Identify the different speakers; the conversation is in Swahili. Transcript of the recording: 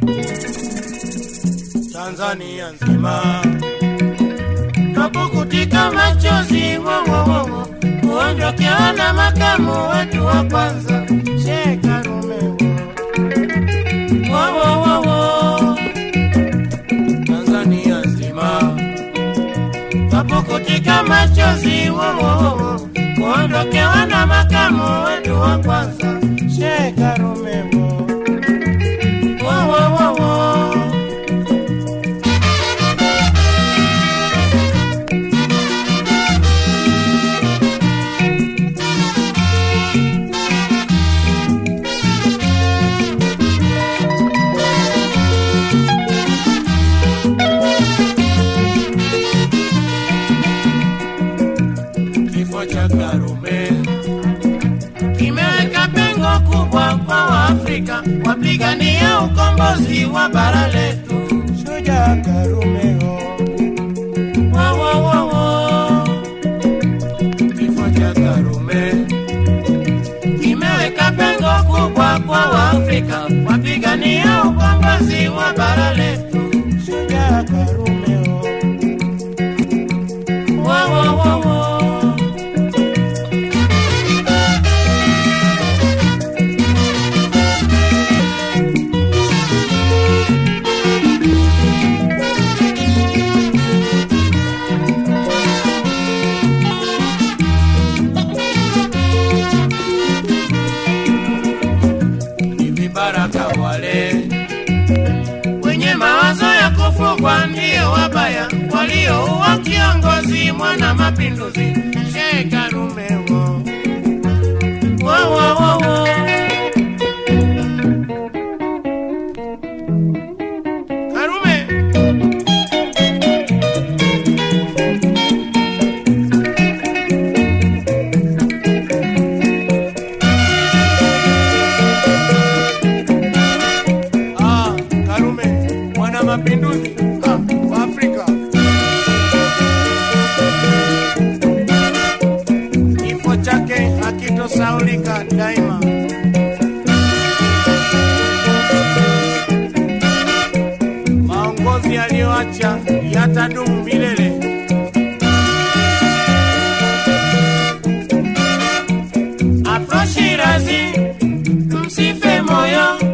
Speaker 1: Tanzania nzima tupukutika machozi wowowo kuondokewa na makamu wetu wa kwanza Sheikh Karume wowowo. Tanzania nzima tupukutika machozi wowowo kuondokewa na makamu wetu wa kwanza Sheikh Karume wowowo. Kifo cha Karume kimeweka pengo kubwa kwa Waafrika wapigania ukombozi wa bara letu. Shujaa Karume kifo cha Karume kimeweka pengo kubwa kwa Waafrika wapigania ukombozi wa bara letu. Shujaa Karume baraka wale wenye mawazo ya kufugwa ndio wabaya waliouwa kiongozi mwana mapinduzi Sheikh Karume Karume mapinduzi wa Afrika. Kifo chake hakitosahaulika daima. Maongozi aliyoacha yatadumu milele. Afro Shirazi, msife moyo.